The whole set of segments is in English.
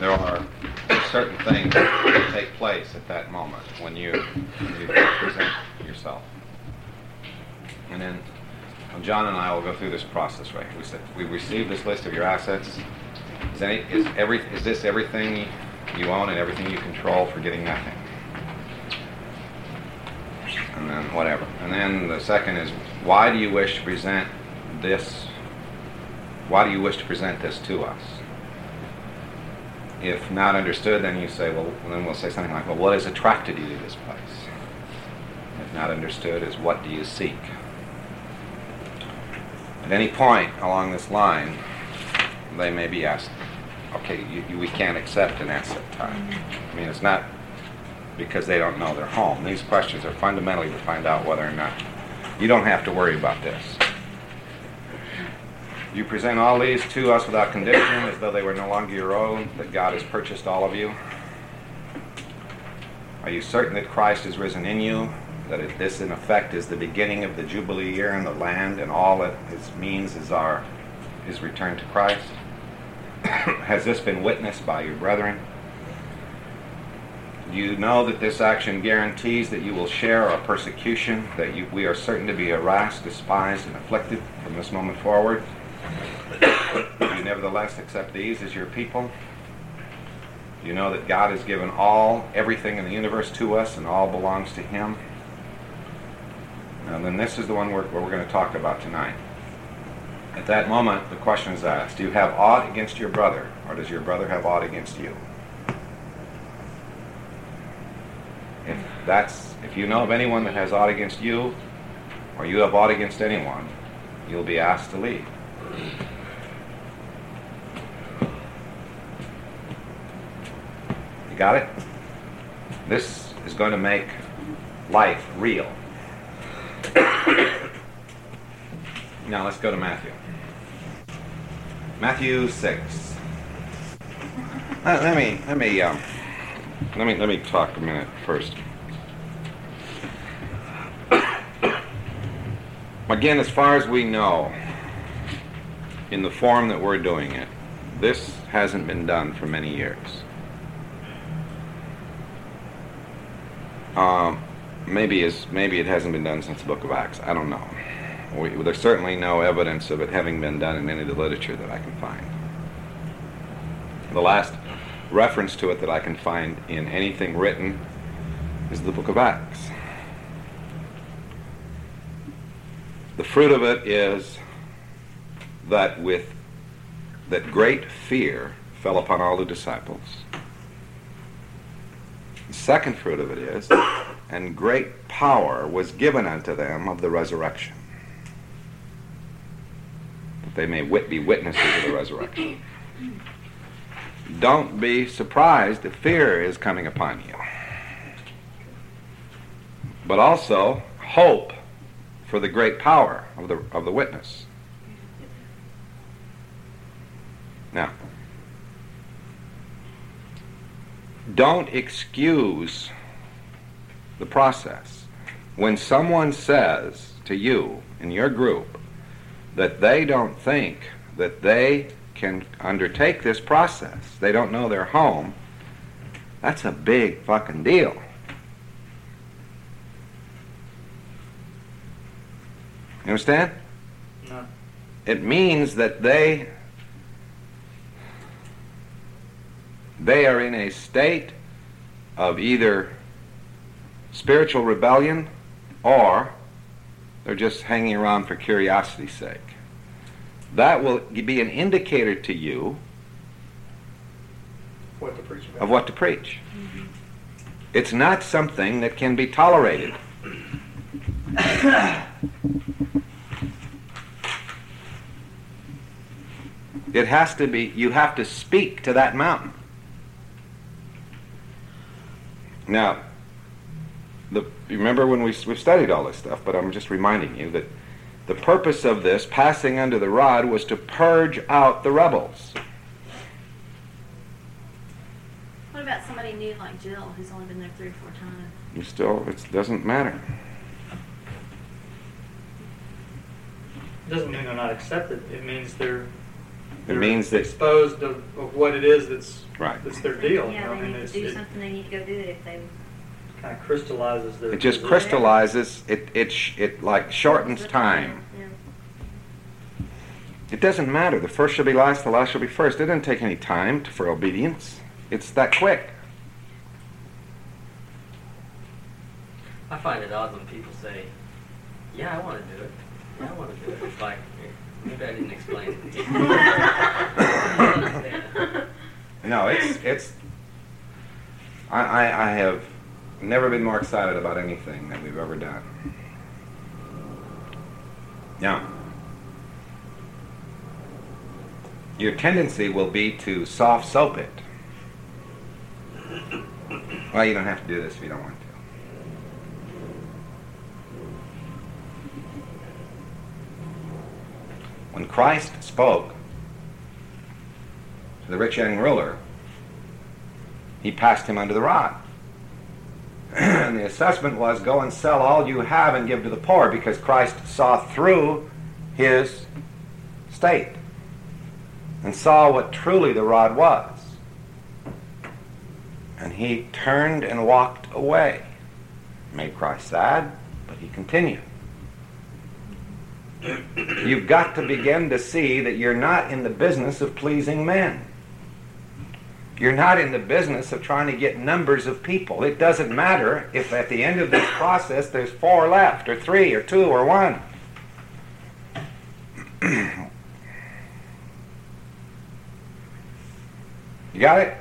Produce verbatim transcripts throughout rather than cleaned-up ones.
there are certain things that take place at that moment when you, when you present yourself. And then well, John and I will go through this process, right? We said we receive this list of your assets. Is any is every is this everything you own and everything you control for getting nothing? And then whatever. And then the second is, why do you wish to present this? Why do you wish to present this to us? If not understood, then you say, well, then we'll say something like, well, what has attracted you to this place? If not understood, is what do you seek? At any point along this line, they may be asked, okay, you, you, we can't accept an asset type. I mean, it's not because they don't know their home. These questions are fundamentally to find out whether or not. You don't have to worry about this. You present all these to us without condition, as though they were no longer your own, that God has purchased all of you. Are you certain that Christ is risen in you, that it, this in effect is the beginning of the Jubilee year in the land, and all it means is our his return to Christ? Has this been witnessed by your brethren? You know that this action guarantees that you will share our persecution, that you, we are certain to be harassed, despised, and afflicted from this moment forward. You nevertheless accept these as your people. You know that God has given all, everything in the universe to us, and all belongs to Him. And then this is the one we're, where we're going to talk about tonight. At that moment, the question is asked, do you have aught against your brother, or does your brother have aught against you? If that's, if you know of anyone that has aught against you, or you have aught against anyone, you'll be asked to leave. You got it? This is going to make life real. Now let's go to Matthew. Matthew six. Uh, let me let me um, let me let me talk a minute first. Again, as far as we know, in the form that we're doing it, this hasn't been done for many years. Um, maybe is maybe it hasn't been done since the Book of Acts. I don't know. We, there's certainly no evidence of it having been done in any of the literature that I can find. The last reference to it that I can find in anything written is the Book of Acts. The fruit of it is that with that great fear fell upon all the disciples. The second fruit of it is, and great power was given unto them of the resurrection, that they may wit- be witnesses of the resurrection. Don't be surprised if fear is coming upon you, but also hope for the great power of the of the witness. Now, don't excuse the process. When someone says to you in your group that they don't think that they can undertake this process, they don't know their home, that's a big fucking deal. You understand? No. It means that they they are in a state of either spiritual rebellion or they're just hanging around for curiosity's sake. That will be an indicator to you What to preach about. of what to preach. Mm-hmm. It's not something that can be tolerated. It has to be, you have to speak to that mountain. Now, the, you remember when we, we've studied all this stuff, but I'm just reminding you that the purpose of this passing under the rod was to purge out the rebels. What about somebody new like Jill, who's only been there three or four times? You still, it doesn't matter. It doesn't mean they're not accepted. It means they're they're means that- exposed of, of what it is that's Right. that's their deal. Yeah, you know, they and need it's, to do it something, they need to go do it if they. kind of crystallizes their. It just position. crystallizes, it, it, sh- it like shortens time. Yeah. It doesn't matter. The first shall be last, the last shall be first. It doesn't take any time to, for obedience. It's that quick. I find it odd when people say, yeah, I want to do it. Yeah, I want to do it. It's like, maybe I didn't explain it. I don't understand. No, it's, it's, I, I, I have never been more excited about anything that we've ever done. Now, your tendency will be to soft soap it. Well, you don't have to do this if you don't want to. When Christ spoke to the rich young ruler, he passed him under the rod. And the assessment was, go and sell all you have and give to the poor, because Christ saw through his state and saw what truly the rod was. And he turned and walked away. Made Christ sad, but he continued. You've got to begin to see that you're not in the business of pleasing men. You're not in the business of trying to get numbers of people. It doesn't matter if at the end of this process there's four left, or three, or two, or one. You got it?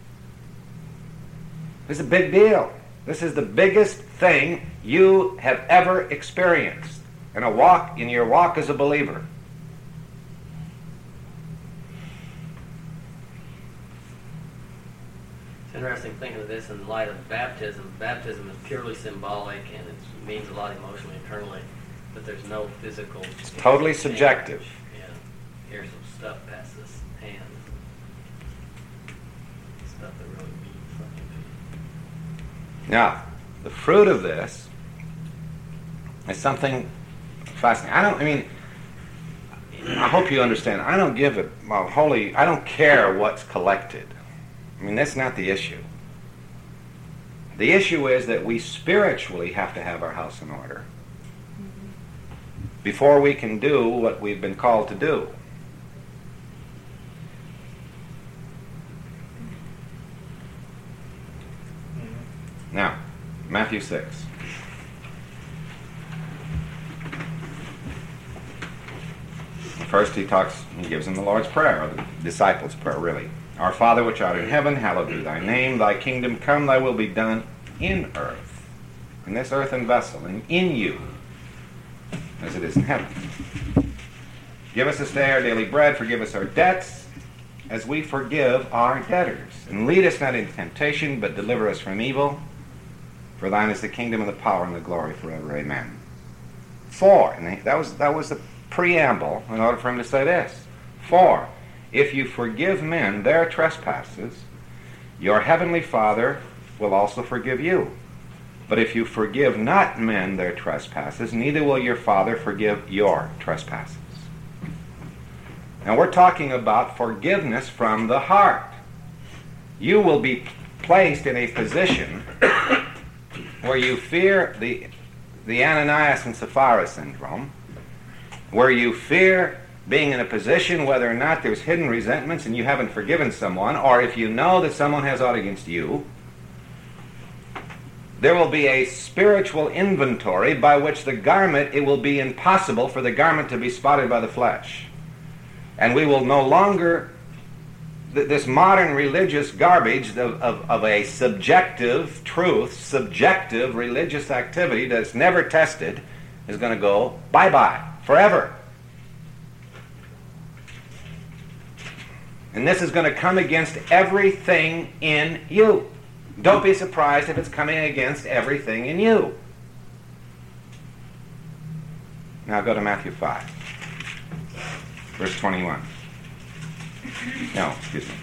This is a big deal. This is the biggest thing you have ever experienced in a walk, in your walk as a believer. It's interesting thinking of this in light of baptism. Baptism is purely symbolic, and it means a lot emotionally, internally, but there's no physical. It's totally subjective. Yeah. Here's some stuff past this hand. Stuff that really means something to you. Now, the fruit of this is something fascinating. I don't, I mean, I hope you understand. I don't give it, well, holy, I don't care what's collected. I mean, that's not the issue. The issue is that we spiritually have to have our house in order before we can do what we've been called to do. Now, Matthew six. First he talks, he gives them the Lord's Prayer, or the disciples' prayer, really. Our Father which art in heaven, hallowed be thy name. Thy kingdom come, thy will be done in earth, in this earthen vessel, and in you, as it is in heaven. Give us this day our daily bread. Forgive us our debts, as we forgive our debtors. And lead us not into temptation, but deliver us from evil. For thine is the kingdom and the power and the glory forever. Amen. For, and that was that was the preamble in order for him to say this. For, if you forgive men their trespasses, your heavenly Father will also forgive you. But if you forgive not men their trespasses, neither will your Father forgive your trespasses. Now we're talking about forgiveness from the heart. You will be placed in a position where you fear the, the Ananias and Sapphira syndrome, where you fear being in a position whether or not there's hidden resentments and you haven't forgiven someone, or if you know that someone has aught against you, there will be a spiritual inventory by which the garment, it will be impossible for the garment to be spotted by the flesh. And we will no longer, th- this modern religious garbage of, of, of a subjective truth, subjective religious activity that's never tested, is going to go bye-bye forever. And this is going to come against everything in you. Don't be surprised if it's coming against everything in you. Now go to Matthew five, verse twenty-one. No, excuse me.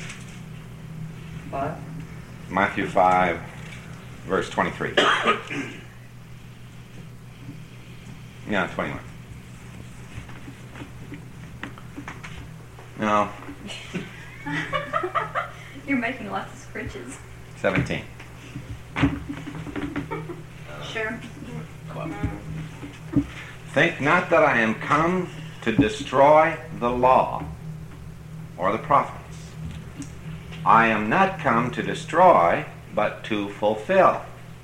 Five? Matthew five, verse twenty-three. Yeah, twenty-one. No, You're making lots of scritches. seventeen. Sure. Think not that I am come to destroy the law or the prophets. I am not come to destroy, but to fulfill.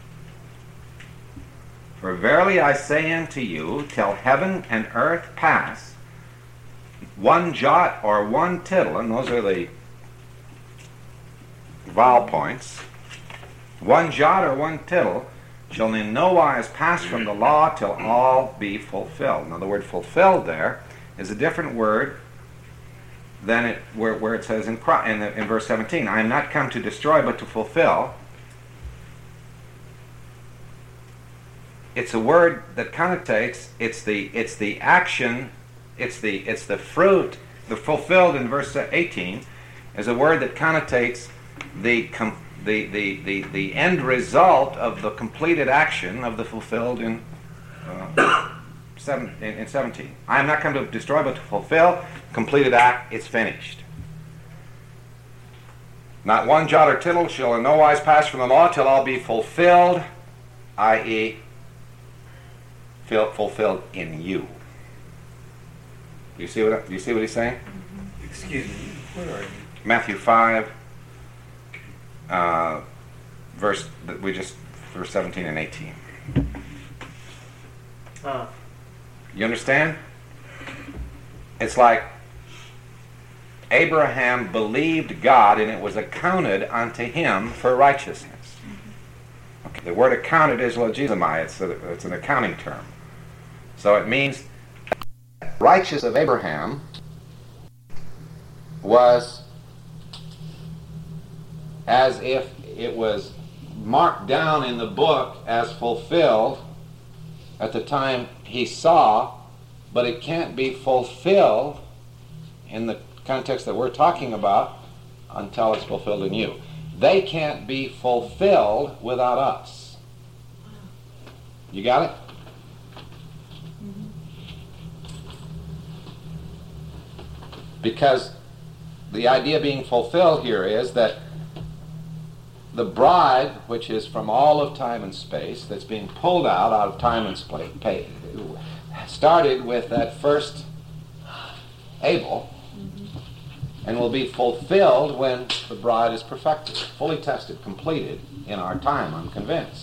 For verily I say unto you, till heaven and earth pass, one jot or one tittle, and those are the vowel points, one jot or one tittle shall in no wise pass from the law till all be fulfilled. Now the word fulfilled there is a different word than it where, where it says in, in, the, in verse seventeen, I am not come to destroy but to fulfill. It's a word that connotates, it's the it's the action, it's the it's the fruit. The fulfilled in verse eighteen is a word that connotates the com, the, the, the, the end result of the completed action of the fulfilled in uh, seven, in, in seventeen. I am not come to destroy but to fulfill. Completed act, it's finished. Not one jot or tittle shall in no wise pass from the law till all be fulfilled, that is, fulfilled in you. Do you see what do you see what he's saying? Excuse me, where are you? Matthew five, uh, verse that we just verse seventeen and eighteen. Uh, You understand? It's like Abraham believed God and it was accounted unto him for righteousness. Okay, the word accounted is logizomai. It's, a, it's an accounting term. So it means righteous of Abraham was as if it was marked down in the book as fulfilled at the time he saw, but it can't be fulfilled in the context that we're talking about until it's fulfilled in you. They can't be fulfilled without us. You got it? Because the idea being fulfilled here is that the bride, which is from all of time and space, that's being pulled out out of time and space, started with that first Abel, and will be fulfilled when the bride is perfected, fully tested, completed in our time, I'm convinced.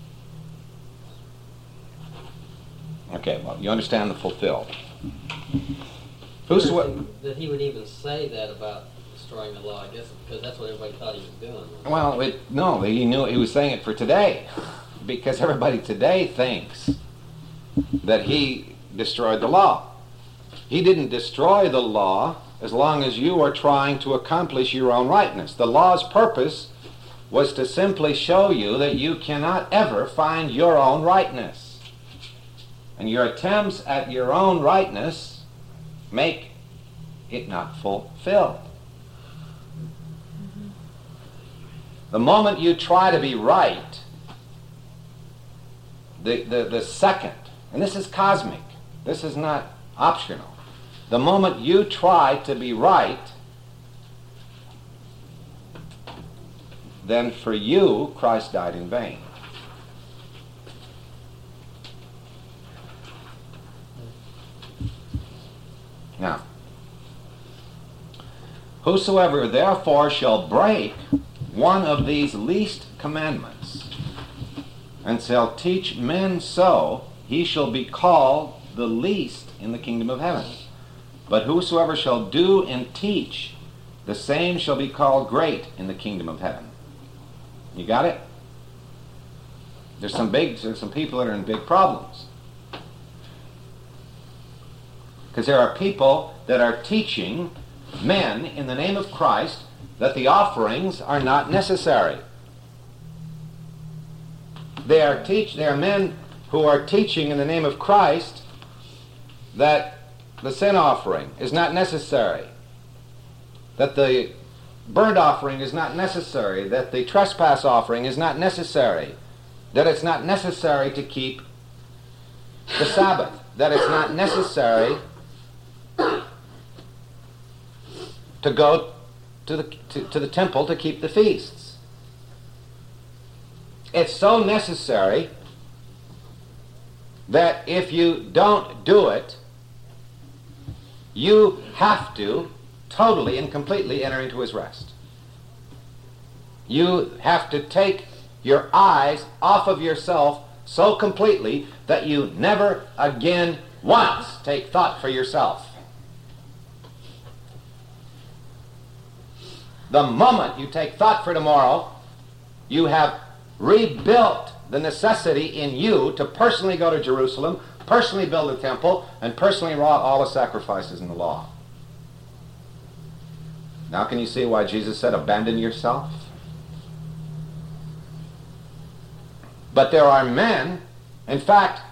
Okay, well, you understand the fulfilled. Whosoever, That he would even say that about destroying the law, I guess, because that's what everybody thought he was doing. well, it, no, he knew he was saying it for today, because everybody today thinks that he destroyed the law. He didn't destroy the law as long as you are trying to accomplish your own rightness. The law's purpose was to simply show you that you cannot ever find your own rightness. And your attempts at your own rightness make it not fulfilled. The moment you try to be right, the, the, the second, and this is cosmic, this is not optional, the moment you try to be right, then for you, Christ died in vain. Now, whosoever therefore shall break one of these least commandments, and shall teach men so, he shall be called the least in the kingdom of heaven. But whosoever shall do and teach, the same shall be called great in the kingdom of heaven. You got it? There's some big, there's some people that are in big problems. Because there are people that are teaching men in the name of Christ that the offerings are not necessary. They are teach. There are men who are teaching in the name of Christ that the sin offering is not necessary, that the burnt offering is not necessary, that the trespass offering is not necessary, that it's not necessary to keep the Sabbath, that it's not necessary to go to the, to, to the temple to keep the feasts. It's so necessary that if you don't do it, you have to totally and completely enter into his rest. You have to take your eyes off of yourself so completely that you never again once take thought for yourself. The moment you take thought for tomorrow, you have rebuilt the necessity in you to personally go to Jerusalem, personally build a temple, and personally wrought all the sacrifices in the law. Now can you see why Jesus said, abandon yourself? But there are men, in fact,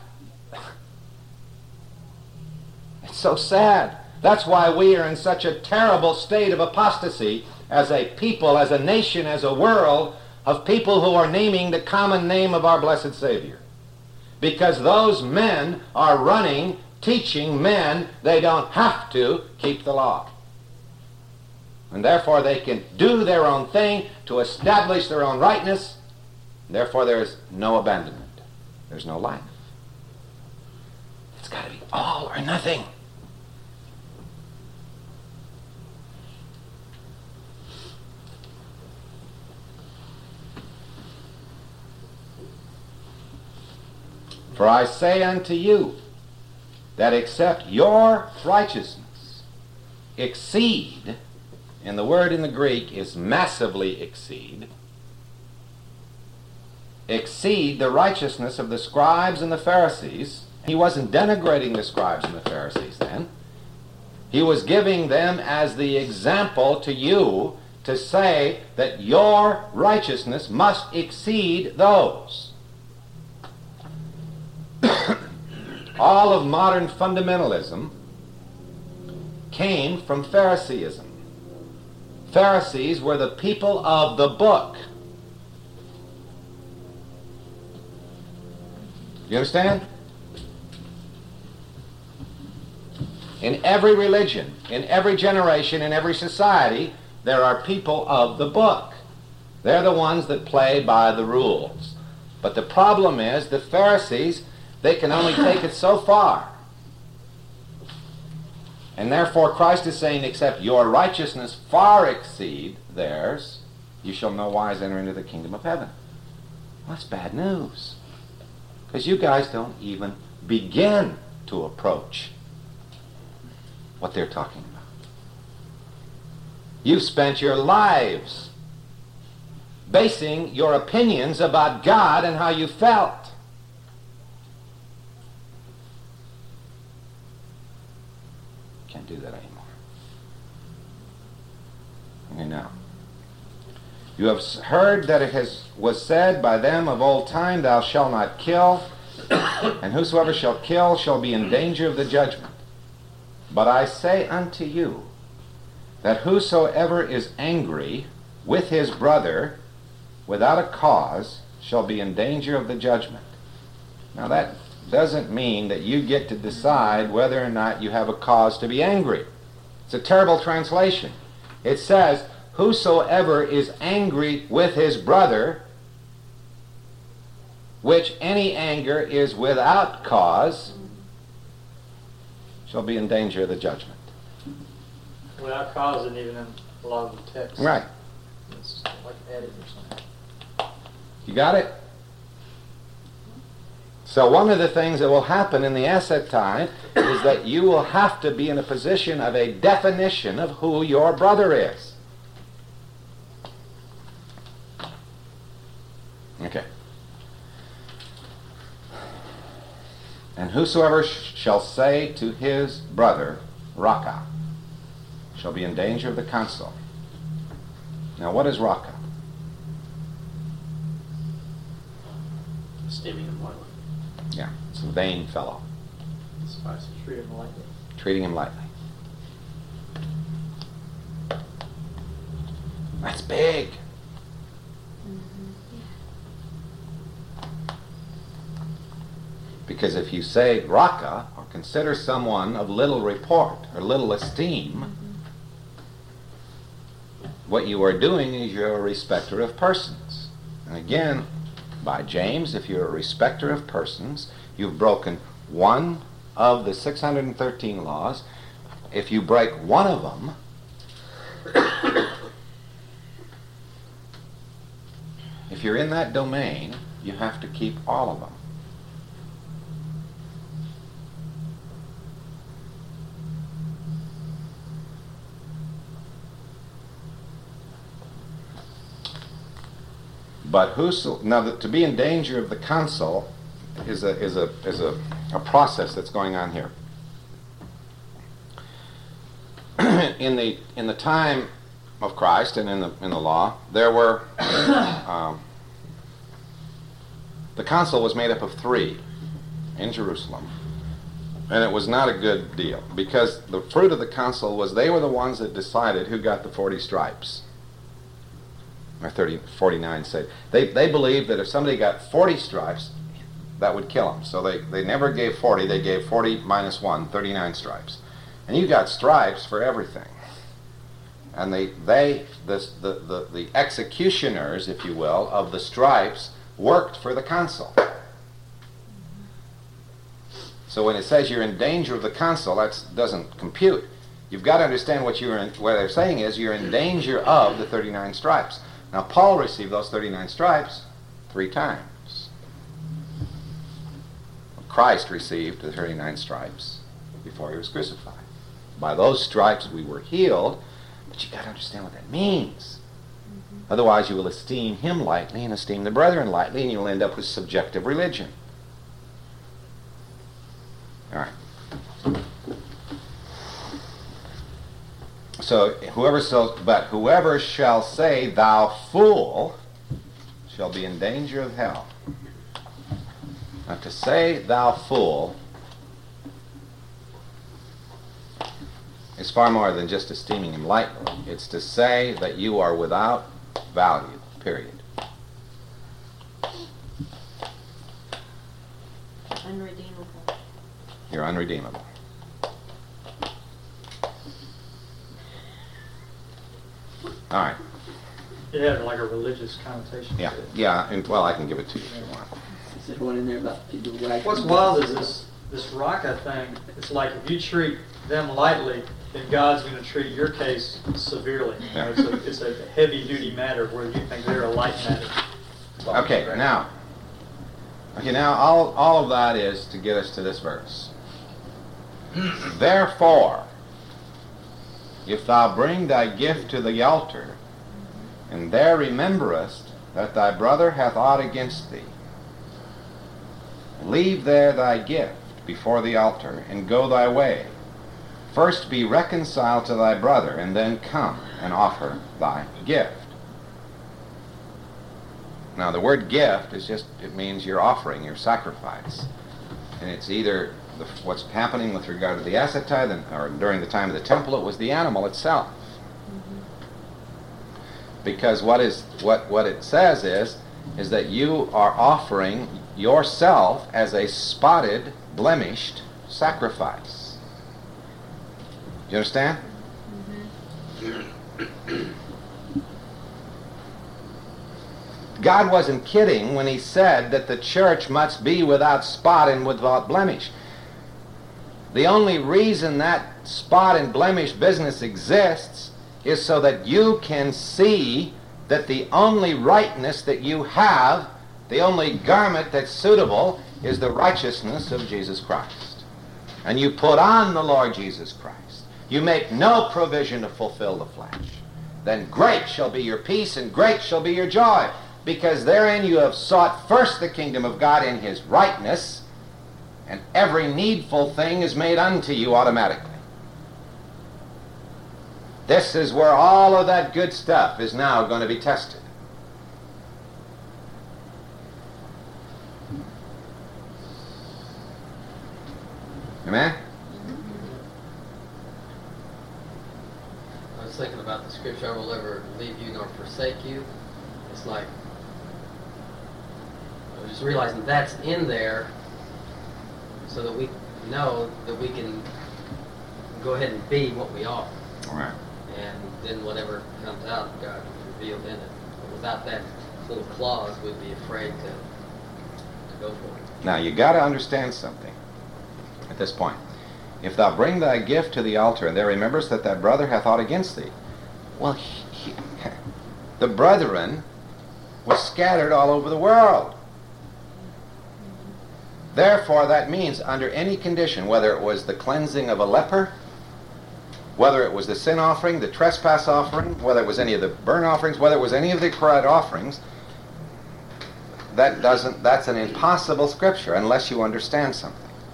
it's so sad. That's why we are in such a terrible state of apostasy as a people, as a nation, as a world, of people who are naming the common name of our blessed Savior. Because those men are running, teaching men they don't have to keep the law. And therefore they can do their own thing to establish their own rightness. Therefore there is no abandonment. There's no life. It's got to be all or nothing. For I say unto you that except your righteousness exceed, and the word in the Greek is massively exceed, exceed the righteousness of the scribes and the Pharisees. He wasn't denigrating the scribes and the Pharisees then. He was giving them as the example to you to say that your righteousness must exceed those. All of modern fundamentalism came from Phariseeism. Pharisees were the people of the book. You understand? In every religion, in every generation, in every society, there are people of the book. They're the ones that play by the rules. But the problem is the Pharisees, they can only take it so far. And therefore Christ is saying, except your righteousness far exceed theirs, you shall no wise enter into the kingdom of heaven. Well, that's bad news. Because you guys don't even begin to approach what they're talking about. You've spent your lives basing your opinions about God and how you felt. Can't do that anymore. Okay, now. You have heard that it has was said by them of old time, thou shalt not kill, and whosoever shall kill shall be in danger of the judgment. But I say unto you, that whosoever is angry with his brother without a cause shall be in danger of the judgment. Now that doesn't mean that you get to decide whether or not you have a cause to be angry. It's a terrible translation. It says, whosoever is angry with his brother, which any anger is without cause, shall be in danger of the judgment. Without cause isn't even in a lot of the text. Right. It's like added or something. You got it? So one of the things that will happen in the asset time is that you will have to be in a position of a definition of who your brother is. Okay. And whosoever sh- shall say to his brother, Raka, shall be in danger of the council. Now what is Raka? Esteeming him lightly. Yeah, it's a vain fellow. Spicy. Treat him lightly. Treating him lightly. That's big. Because if you say Raka, or consider someone of little report or little esteem, what you are doing is you're a respecter of persons. And again, by James, if you're a respecter of persons, you've broken one of the six hundred thirteen laws. If you break one of them, if you're in that domain, you have to keep all of them. But whoso now the, to be in danger of the council is a is a is a, a process that's going on here. in the in the time of Christ and in the in the law, there were um, the council was made up of three in Jerusalem, and it was not a good deal because the fruit of the council was they were the ones that decided who got the forty stripes. Or thirty, forty-nine said. They, they believed that if somebody got forty stripes, that would kill them. So they, they never gave forty, they gave forty minus one, thirty-nine stripes. And you got stripes for everything. And they, they this, the, the, the executioners, if you will, of the stripes worked for the council. So when it says you're in danger of the council, that doesn't compute. You've got to understand what, you're in, what they're saying is you're in danger of the thirty-nine stripes. Now, Paul received those thirty-nine stripes three times. Christ received the thirty-nine stripes before he was crucified. By those stripes we were healed, but you've got to understand what that means. Mm-hmm. Otherwise, you will esteem him lightly and esteem the brethren lightly, and you'll end up with subjective religion. All right. So whoever so, but whoever shall say, "Thou fool," shall be in danger of hell. Now, to say "thou fool" is far more than just esteeming him lightly. It's to say that you are without value. Period. Unredeemable. You're unredeemable. All right. It had like a religious connotation. Yeah, to it. yeah. And, well, I can give it to you if you want. Is there one in there about people wagging? What's wild is this this Raka thing. It's like if you treat them lightly, then God's going to treat your case severely. You know, it's, a, it's a heavy duty matter where you think they're a light matter. Okay, now. Okay, now all all of that is to get us to this verse. Therefore, if thou bring thy gift to the altar, and there rememberest that thy brother hath aught against thee, leave there thy gift before the altar, and go thy way. First be reconciled to thy brother, and then come and offer thy gift. Now the word gift is just, it means your offering, your sacrifice. And it's either the, what's happening with regard to the asceti, or during the time of the temple, it was the animal itself. Because what is what, what it says is, is that you are offering yourself as a spotted, blemished sacrifice. Do you understand? Mm-hmm. God wasn't kidding when he said that the church must be without spot and without blemish. The only reason that spot and blemish business exists is so that you can see that the only rightness that you have, the only garment that's suitable, is the righteousness of Jesus Christ. And you put on the Lord Jesus Christ. You make no provision to fulfill the flesh. Then great shall be your peace and great shall be your joy, because therein you have sought first the kingdom of God in his rightness, and every needful thing is made unto you automatically. This is where all of that good stuff is now going to be tested. Amen? I was thinking about the scripture, "I will never leave you nor forsake you." It's like, I was just realizing that's in there so that we know that we can go ahead and be what we are. All right. and then whatever comes out, God revealed in it. But without that little clause, we'd be afraid to, to go for it. Now, you got to understand something at this point. If thou bring thy gift to the altar, and there remembers that thy brother hath aught against thee. Well, he, he, the brethren was scattered all over the world. Therefore, that means under any condition, whether it was the cleansing of a leper, whether it was the sin offering, the trespass offering, whether it was any of the burnt offerings, whether it was any of the correct offerings, that doesn't, that's an impossible scripture unless you understand something.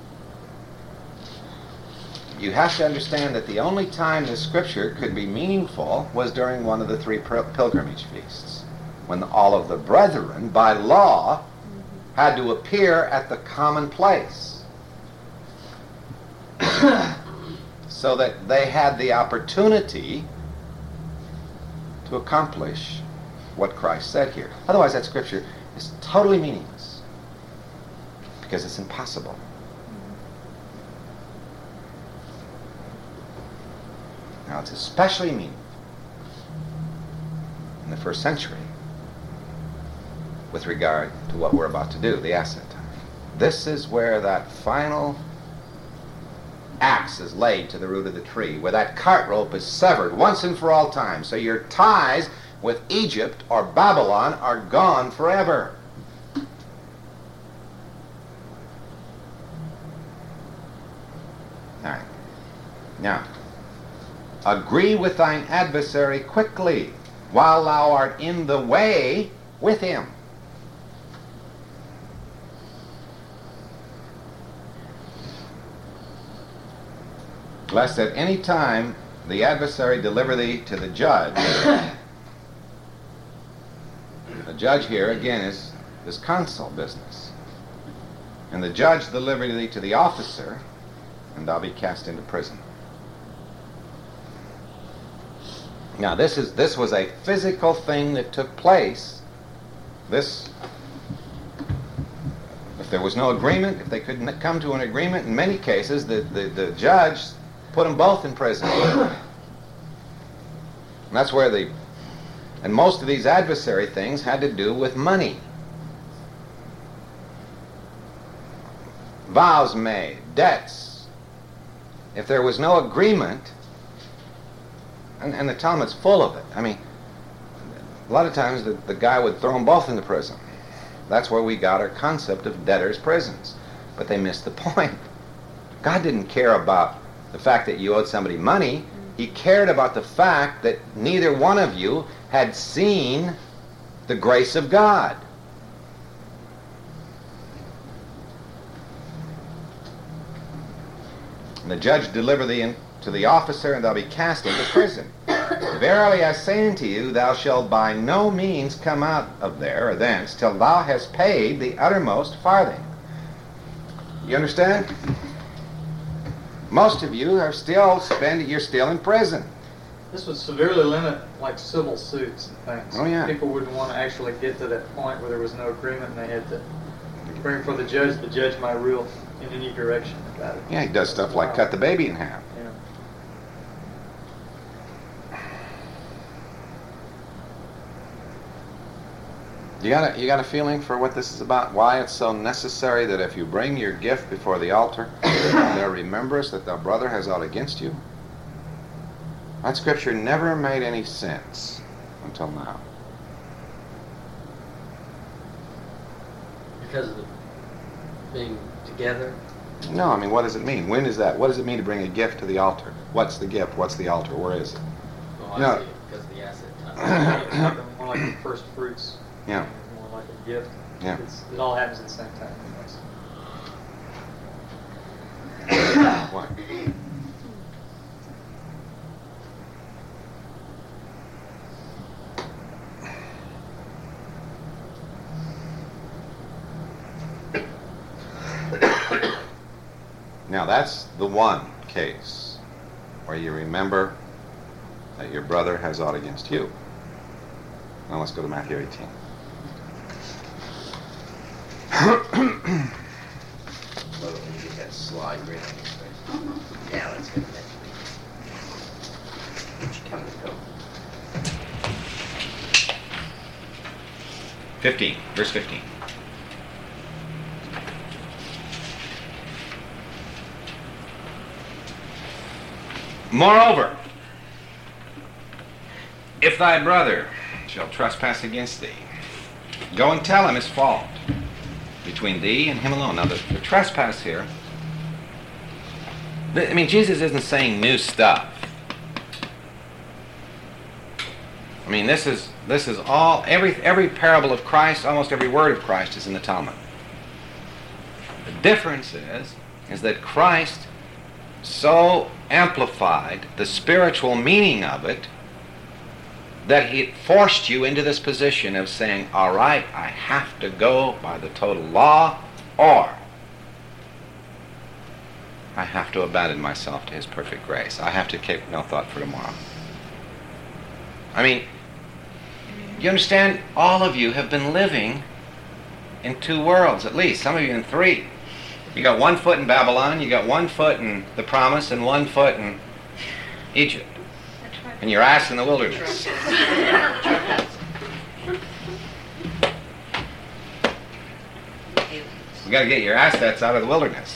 You have to understand that the only time the scripture could be meaningful was during one of the three pilgrimage feasts, when all of the brethren, by law, had to appear at the common place so that they had the opportunity to accomplish what Christ said here. Otherwise, that scripture is totally meaningless because it's impossible. Now, it's especially meaningful in the first century with regard to what we're about to do, the ascent time. This is where that final axe is laid to the root of the tree, where that cart rope is severed once and for all time. So your ties with Egypt or Babylon are gone forever. All right. Now, agree with thine adversary quickly, while thou art in the way with him. Lest at any time the adversary deliver thee to the judge. The judge here, again, is this consul business. And the judge deliver thee to the officer, and thou be cast into prison. Now, this is this was a physical thing that took place. This, if there was no agreement, if they couldn't come to an agreement, in many cases, the, the, the judge put them both in prison. And that's where the, and most of these adversary things had to do with money. Vows made, debts. If there was no agreement, And, and the Talmud's full of it. I mean, a lot of times the, the guy would throw them both into prison. That's where we got our concept of debtors' prisons. But they missed the point. God didn't care about the fact that you owed somebody money. He cared about the fact that neither one of you had seen the grace of God. And the judge deliver thee in to the officer, and thou be cast into prison. Verily I say unto you, thou shalt by no means come out of there or thence till thou hast paid the uttermost farthing. You understand? Most of you are still spending, you're still in prison. This would severely limit like civil suits and things. Oh, yeah. People wouldn't want to actually get to that point where there was no agreement and they had to bring it for the judge. The judge might rule in any direction about it. Yeah, he does stuff like cut the baby in half. Yeah. You got a, you got a feeling for what this is about? Why it's so necessary that if you bring your gift before the altar, there remembers that thy brother has aught against you? That scripture never made any sense until now. Because of the being together. No, I mean, what does it mean? When is that? What does it mean to bring a gift to the altar? What's the gift? What's the altar? Where is it? Oh, I No. see it, because of the asset time. More like the first fruits. Yeah. More like a gift. Yeah. It's, it all happens at the same time. What? Now that's the one case where you remember that your brother has aught against you. Now let's go to Matthew eighteen. Love it when you get that slide right on your face. Yeah, let's get that. Come and go. fifteen, verse fifteen. Moreover, if thy brother shall trespass against thee, go and tell him his fault between thee and him alone. Now, the, the trespass here, I mean, Jesus isn't saying new stuff. I mean, this is this is all, every every parable of Christ, almost every word of Christ is in the Talmud. The difference is, is that Christ so amplified the spiritual meaning of it that he forced you into this position of saying, all right, I have to go by the total law, or I have to abandon myself to his perfect grace. I have to keep no thought for tomorrow. I mean, you understand, all of you have been living in two worlds, at least, some of you in three. You got one foot in Babylon, you got one foot in the promise, and one foot in Egypt. And your ass in the wilderness. You got to get your assets out of the wilderness.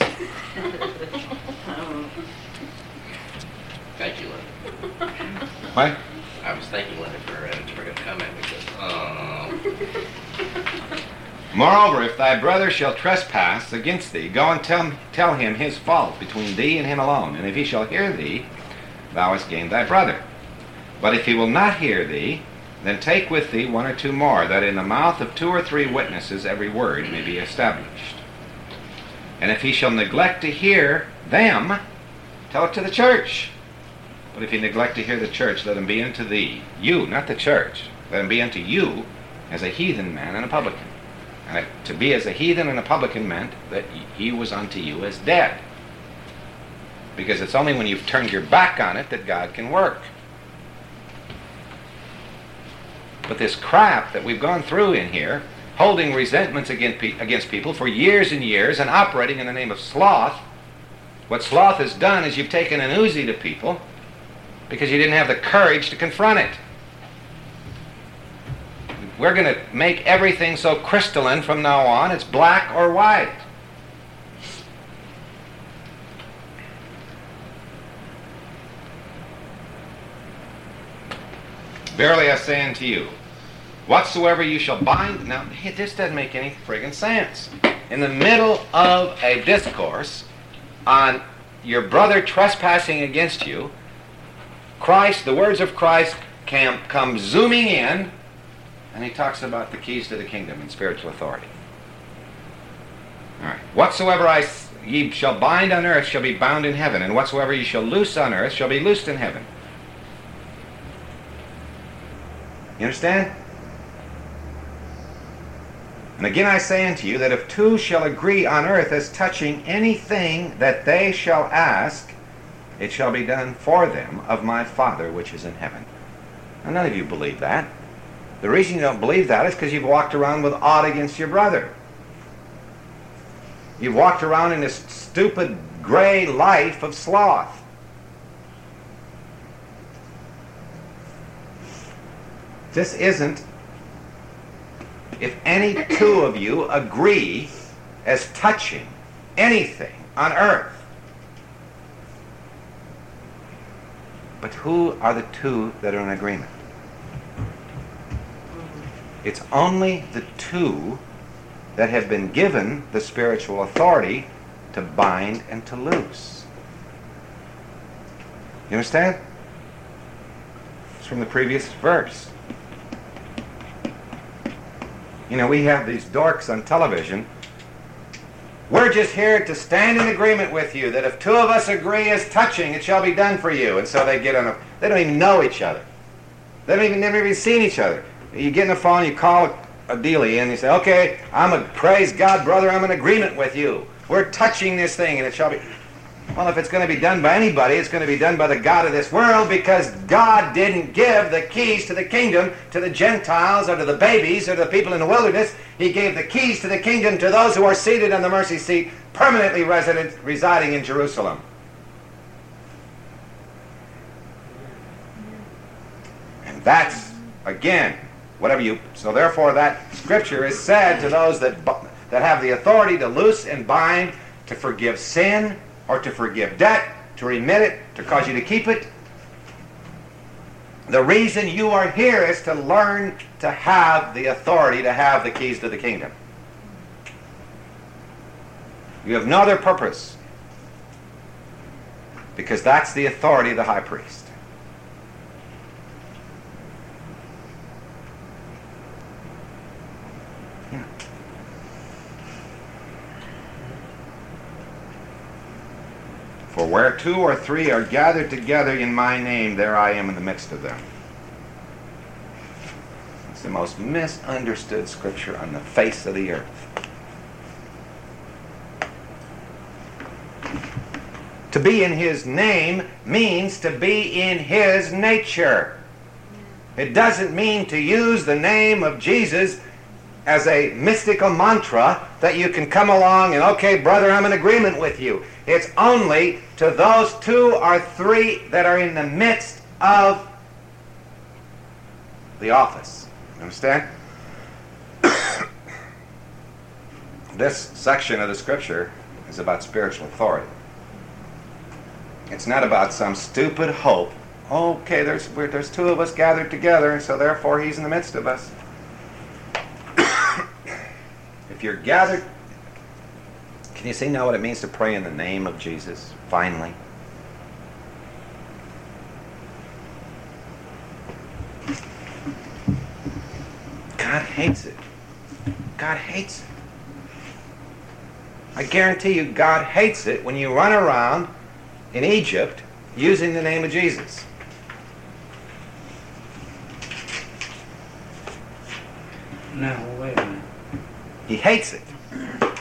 Thank you, Leonard. What? I was thanking Leonard for uh, to bring up a comment because, um, Moreover, if thy brother shall trespass against thee, go and tell, tell him his fault between thee and him alone. And if he shall hear thee, thou hast gained thy brother. But if he will not hear thee, then take with thee one or two more, that in the mouth of two or three witnesses every word may be established. And if he shall neglect to hear them, tell it to the church. But if he neglect to hear the church, let him be unto thee, you, not the church, let him be unto you as a heathen man and a publican. And to be as a heathen and a publican meant that he was unto you as dead. Because it's only when you've turned your back on it that God can work. But this crap that we've gone through in here, holding resentments against, pe- against people for years and years and operating in the name of sloth, what sloth has done is you've taken an Uzi to people because you didn't have the courage to confront it. We're going to make everything so crystalline from now on, it's black or white. Verily I say unto you, whatsoever you shall bind... Now, this doesn't make any friggin' sense. In the middle of a discourse on your brother trespassing against you, Christ, the words of Christ can come zooming in, and he talks about the keys to the kingdom and spiritual authority. All right. Whatsoever I, ye shall bind on earth shall be bound in heaven, and whatsoever ye shall loose on earth shall be loosed in heaven. You understand? And again I say unto you that if two shall agree on earth as touching anything that they shall ask, it shall be done for them of my Father which is in heaven. Now none of you believe that. The reason you don't believe that is because you've walked around with aught against your brother. You've walked around in this stupid gray life of sloth. This isn't, if any two of you agree as touching anything on earth. But who are the two that are in agreement? It's only the two that have been given the spiritual authority to bind and to loose. You understand? It's from the previous verse. You know, we have these dorks on television. We're just here to stand in agreement with you that if two of us agree as touching, it shall be done for you. And so they get on a, they don't even know each other. They don't even, never even seen each other. You get in the phone, you call a, a dealie and you say, okay, I'm a, praise God, brother, I'm in agreement with you. We're touching this thing and it shall be. Well, if it's going to be done by anybody, it's going to be done by the God of this world, because God didn't give the keys to the kingdom to the Gentiles or to the babies or to the people in the wilderness. He gave the keys to the kingdom to those who are seated on the mercy seat, permanently resident, residing in Jerusalem. That's, again, whatever you... So therefore that scripture is said to those that, that have the authority to loose and bind, to forgive sin, or to forgive debt, to remit it, to cause you to keep it. The reason you are here is to learn to have the authority to have the keys to the kingdom. You have no other purpose, because that's the authority of the high priest. Yeah. For where two or three are gathered together in my name, there I am in the midst of them. It's the most misunderstood scripture on the face of the earth. To be in his name means to be in his nature. It doesn't mean to use the name of Jesus as a mystical mantra that you can come along and, okay, brother, I'm in agreement with you. It's only to those two or three that are in the midst of the office. You understand? This section of the scripture is about spiritual authority. It's not about some stupid hope. Okay, there's we're, there's two of us gathered together, and so therefore he's in the midst of us. If you're gathered, can you see now what it means to pray in the name of Jesus? Finally. God hates it. God hates it. I guarantee you God hates it when you run around in Egypt using the name of Jesus. No, wait a minute. He hates it. Um,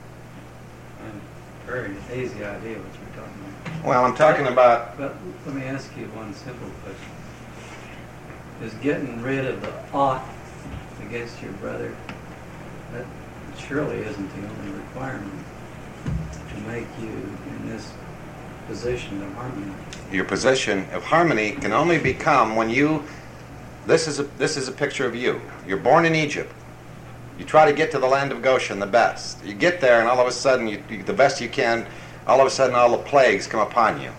very easy idea what you're talking about. Well, I'm talking about... But let me ask you one simple question. Is getting rid of the ought against your brother, that surely isn't the only requirement to make you in this position of harmony. Your position of harmony can only become when you... This is a, this is a picture of you. You're born in Egypt. You try to get to the land of Goshen the best. You get there and all of a sudden, you, you, the best you can, all of a sudden all the plagues come upon you.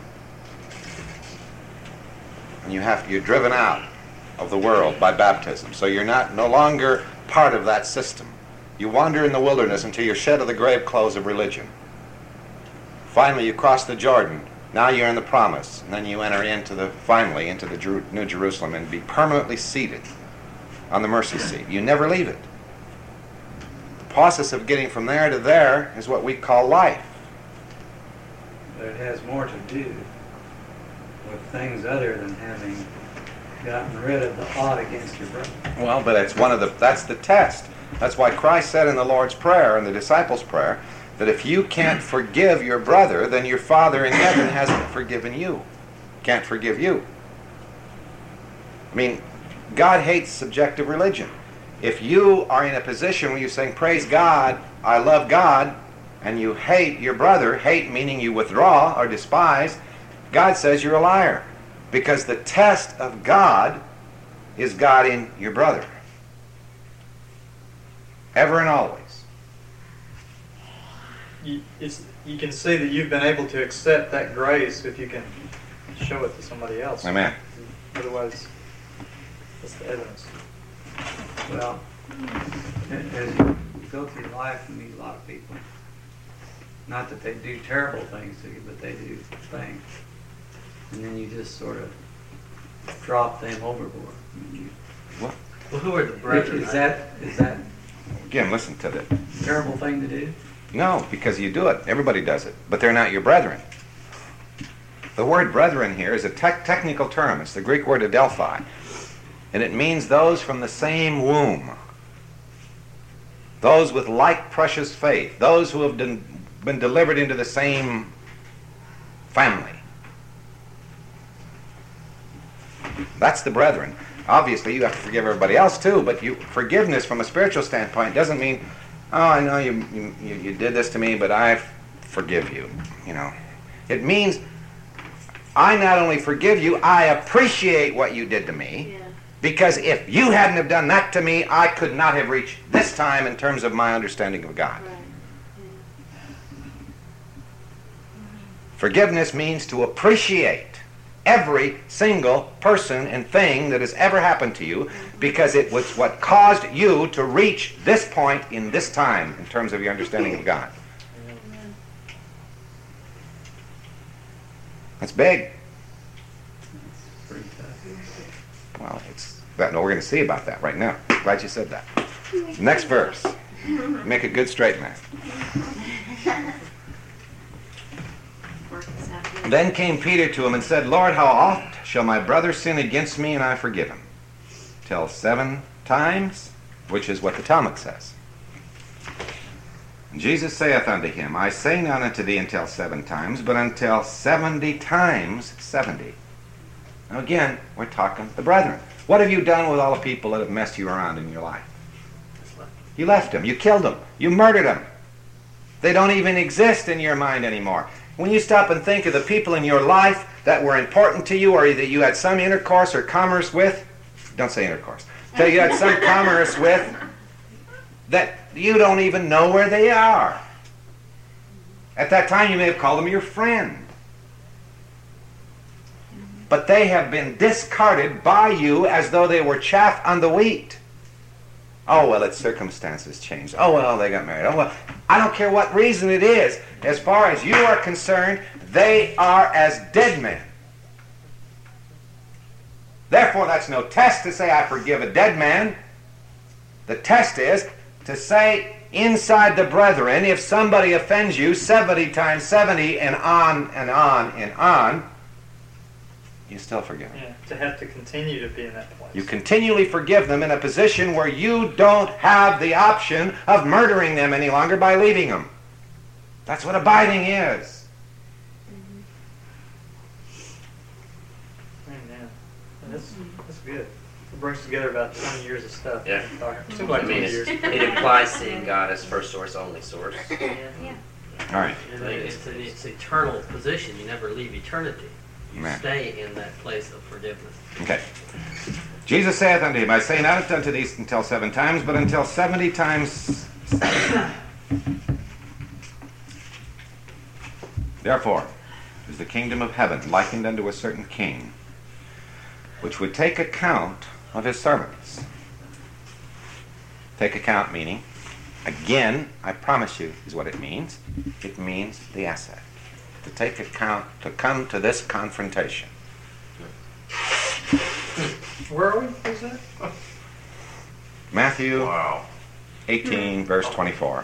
And you have, you're driven out of the world by baptism. So you're not no longer part of that system. You wander in the wilderness until you're shed of the grave clothes of religion. Finally, you cross the Jordan. Now you're in the promise. And then you enter into the, finally, into the Jer- New Jerusalem and be permanently seated on the mercy seat. You never leave it. The process of getting from there to there is what we call life. But it has more to do with things other than having gotten rid of the ought against your brother. Well, but it's one of the, that's the test. That's why Christ said in the Lord's Prayer and the disciples' prayer that if you can't forgive your brother, then your Father in heaven hasn't forgiven you. Can't forgive you. I mean, God hates subjective religion. If you are in a position where you're saying, praise God, I love God, and you hate your brother, hate meaning you withdraw or despise, God says you're a liar. Because the test of God is God in your brother. Ever and always. You, it's, you can see that you've been able to accept that grace if you can show it to somebody else. Amen. Otherwise, that's the evidence. Well, as you go through life and meet a lot of people, not that they do terrible things to you, but they do things. And then you just sort of drop them overboard. I mean, What? Well, who are the you, brethren? is that is that Again, listen to this. a terrible thing to do? No, because you do it. Everybody does it. But they're not your brethren. The word brethren here is a te- technical term. It's the Greek word adelphoi. And it means those from the same womb. Those with like precious faith. Those who have been, been delivered into the same family. That's the brethren. Obviously, you have to forgive everybody else too, but you, forgiveness from a spiritual standpoint doesn't mean, oh, I know you, you, you did this to me, but I forgive you. You know, it means I not only forgive you, I appreciate what you did to me, Yeah. Because if you hadn't have done that to me, I could not have reached this time in terms of my understanding of God. Right. Forgiveness means to appreciate every single person and thing that has ever happened to you, because it was what caused you to reach this point in this time in terms of your understanding of God. That's big. Pretty tough. Well, it's that. No, we're going to see about that right now. Glad you said that. Next verse. Make a good straight man. Work this out here. Then came Peter to him and said, Lord, how oft shall my brother sin against me and I forgive him? Till seven times, which is what the Talmud says. And Jesus saith unto him, I say not unto thee until seven times, but until seventy times seventy. Now again, we're talking the brethren. What have you done with all the people that have messed you around in your life? You left them. You killed them. You murdered them. They don't even exist in your mind anymore. When you stop and think of the people in your life that were important to you, or that you had some intercourse or commerce with, don't say intercourse, that you had some commerce with, that you don't even know where they are. At that time you may have called them your friend. But they have been discarded by you as though they were chaff on the wheat. Oh, well, its circumstances changed. Oh, well, they got married. Oh, well, I don't care what reason it is. As far as you are concerned, they are as dead men. Therefore, that's no test to say I forgive a dead man. The test is to say inside the brethren, if somebody offends you seventy times seventy and on and on and on, you still forgive them. Yeah, to have to continue to be in that place. You continually forgive them in a position where you don't have the option of murdering them any longer by leaving them. That's what abiding is. Amen. And that's, that's good. It brings together about twenty years of stuff. Yeah. Seems I like mean, twenty it's, years. it implies seeing God as first source, only source. Yeah. All right. And it's an it's eternal position. You never leave eternity. You Amen. stay in that place of forgiveness. Okay. Jesus saith unto him, I say not unto thee until seven times, but until seventy times seven. Therefore is the kingdom of heaven likened unto a certain king, which would take account of his servants. Take account meaning, again, I promise you, is what it means. It means the asset. To take account, to come to this confrontation. Where are we? What's that? Matthew Wow. eighteen, verse twenty-four.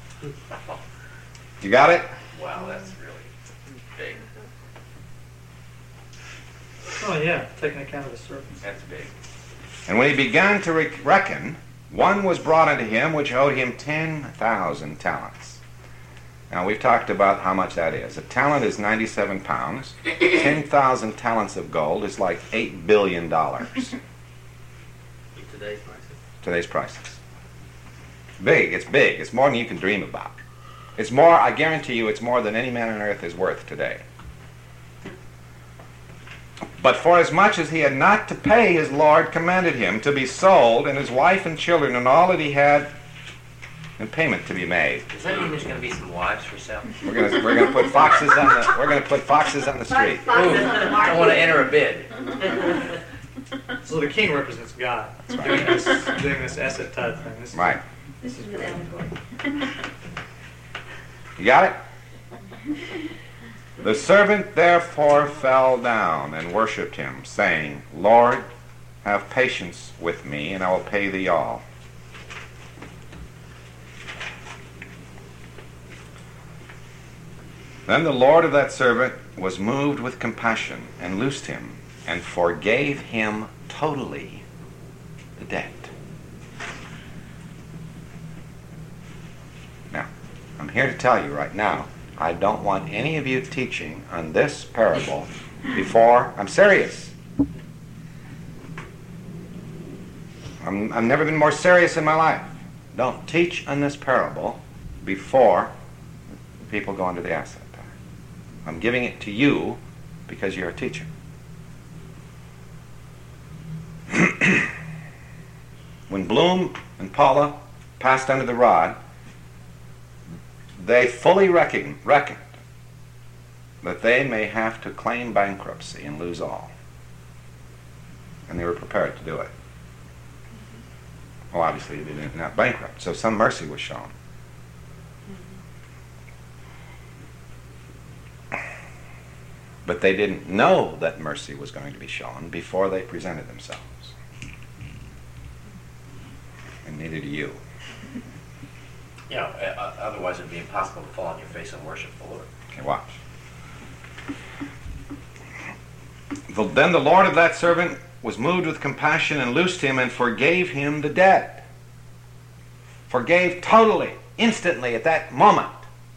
You got it? Wow, that's really big. Oh yeah, taking account of the serpents. That's big. And when he began to re- reckon, one was brought unto him which owed him ten thousand talents. Now we've talked about how much that is. A talent is ninety-seven pounds. ten thousand talents of gold is like eight billion dollars. In today's prices. Today's prices. Big. It's big. It's more than you can dream about. It's more, I guarantee you, it's more than any man on earth is worth today. But for as much as he had not to pay, his Lord commanded him to be sold, and his wife and children and all that he had, and payment to be made. Does that mean there's going to be some wives for sale? We're gonna we're gonna put foxes on the we're gonna put foxes on the street. Foxes Ooh, on the I market. want to enter a bid. So the king represents God. That's Doing right. this, doing this asset type thing. This is- Right. This is good allegory. You got it? The servant therefore fell down and worshipped him, saying, Lord, have patience with me, and I will pay thee all. Then the Lord of that servant was moved with compassion, and loosed him, and forgave him totally the debt. Now, I'm here to tell you right now, I don't want any of you teaching on this parable before, I'm serious. I'm, I've never been more serious in my life. Don't teach on this parable before people go into the asset. I'm giving it to you because you're a teacher. when Bloom and Paula passed under the rod, they fully reckoned, reckoned that they may have to claim bankruptcy and lose all. And they were prepared to do it. Well, obviously they didn't not bankrupt, so some mercy was shown. But they didn't know that mercy was going to be shown before they presented themselves. And neither do you. You know, uh, otherwise it'd be impossible to fall on your face and worship the Lord. Okay, watch. The, then the Lord of that servant was moved with compassion and loosed him and forgave him the debt. Forgave totally, instantly, at that moment.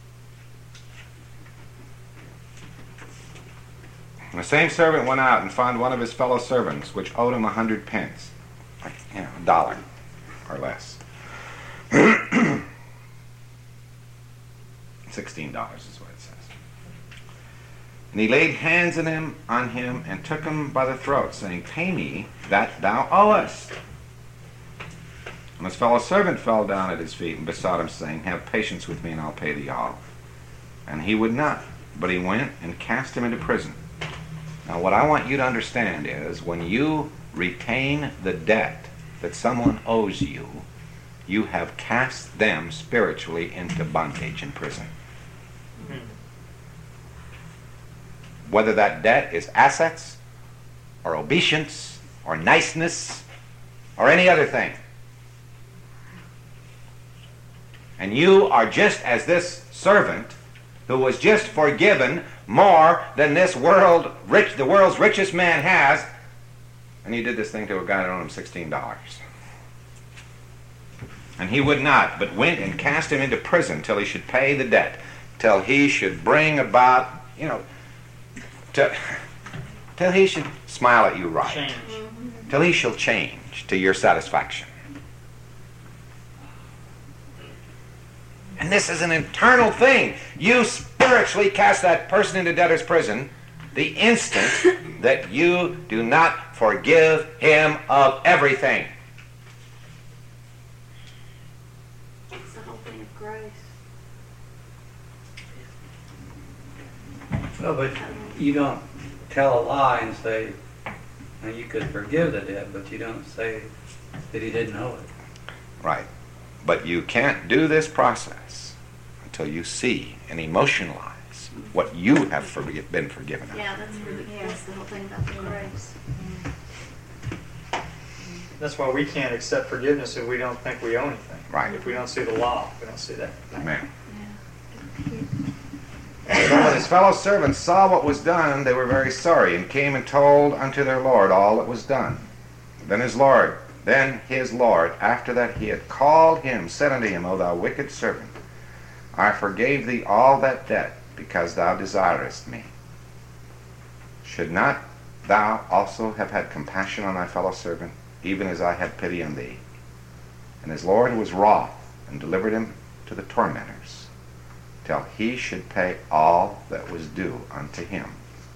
And the same servant went out and found one of his fellow servants, which owed him a hundred pence, like, you know, a dollar or less. Sixteen dollars is what it says. And he laid hands on him, on him, and took him by the throat, saying, "Pay me that thou owest." And his fellow servant fell down at his feet and besought him, saying, "Have patience with me, and I'll pay thee all." And he would not, but he went and cast him into prison. Now, what I want you to understand is, when you retain the debt that someone owes you, you have cast them spiritually into bondage in prison. Whether that debt is assets, or obeisance, or niceness, or any other thing. And you are just as this servant who was just forgiven more than this world rich, the world's richest man has, and he did this thing to a guy that owed him sixteen dollars. And he would not, but went and cast him into prison till he should pay the debt, till he should bring about, you know, till, till he should smile at you right, Change. till he shall change to your satisfaction. And this is an internal thing. You spiritually cast that person into debtor's prison the instant that you do not forgive him of everything. It's the whole thing of grace. Well, but you don't tell a lie and say, now you could forgive the debt, but you don't say that he didn't owe it. Right. But you can't do this process until you see and emotionalize what you have forg- been forgiven of. Yeah, that's really, that's the whole thing about the grace. That's why we can't accept forgiveness if we don't think we owe anything. Right. If we don't see the law, we don't see that. Amen. So when his fellow servants saw what was done, they were very sorry, and came and told unto their Lord all that was done. Then his Lord, then his Lord, after that he had called him, said unto him, O thou wicked servant, I forgave thee all that debt, because thou desirest me. Should not thou also have had compassion on thy fellow servant, even as I had pity on thee? And his Lord was wroth, and delivered him to the tormentors, till he should pay all that was due unto him.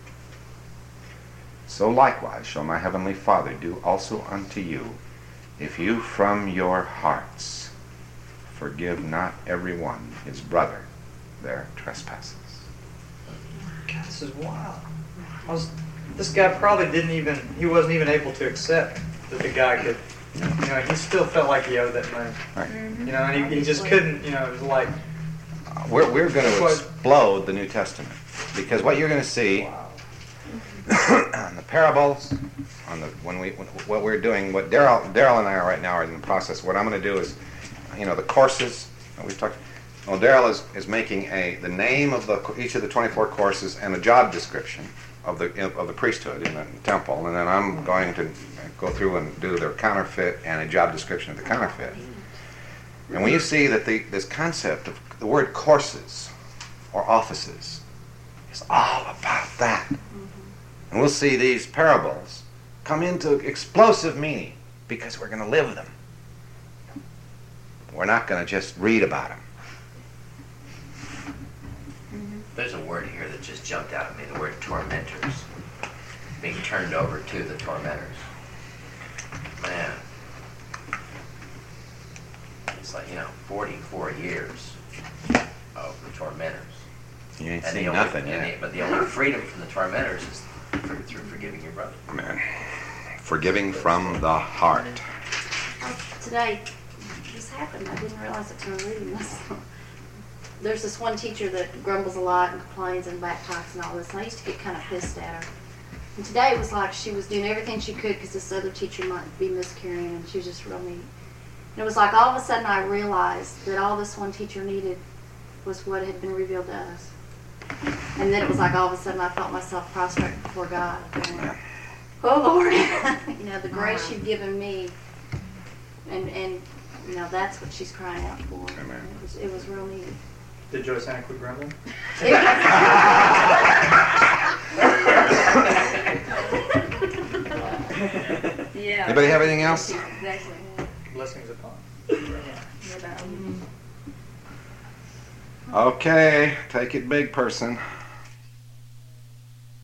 So likewise shall my heavenly Father do also unto you, if you from your hearts forgive not every one his brother their trespasses. God, this is wild. I was, this guy probably didn't even, he wasn't even able to accept that the guy could, you know, he still felt like he owed that money. Right. You know, and he, he just couldn't, you know, it was like, Uh, we're we're going to What- explode the New Testament, because what you're going to see wow. on the parables, on the when we when, what we're doing, what Daryl Daryl and I are right now are in the process. What I'm going to do is, you know, the courses that we've talked. Well, Daryl is, is making a the name of the each of the twenty-four courses and a job description of the of the priesthood in the temple, and then I'm going to go through and do their counterfeit and a job description of the counterfeit. And when you see that the this concept of the word courses or offices is all about that. And we'll see these parables come into explosive meaning because we're going to live them. We're not going to just read about them. There's a word here that just jumped out at me, the word tormentors. Being turned over to the tormentors. Man, it's like, you know, forty-four years of the tormentors. You ain't And the seen only- nothing and yet. the- But the only freedom from the tormentors is through, through forgiving your brother. Amen. Forgiving from the heart. Oh, today, this happened. I didn't realize it until reading this. There's this one teacher that grumbles a lot and complains and backtalks and all this. And I used to get kind of pissed at her. And today it was like she was doing everything she could because this other teacher might be miscarrying, and she was just real mean. And it was like all of a sudden I realized that all this one teacher needed was what had been revealed to us. And then it was like all of a sudden I felt myself prostrate before God. And, oh Lord, you know, the grace you've given me, and and you know that's what she's crying out for. Amen. It was it was real needed. Did Joyce Anna quit grumbling? Yeah. Anybody have anything else? Exactly. Blessings upon. Yeah. Okay, take it big, person.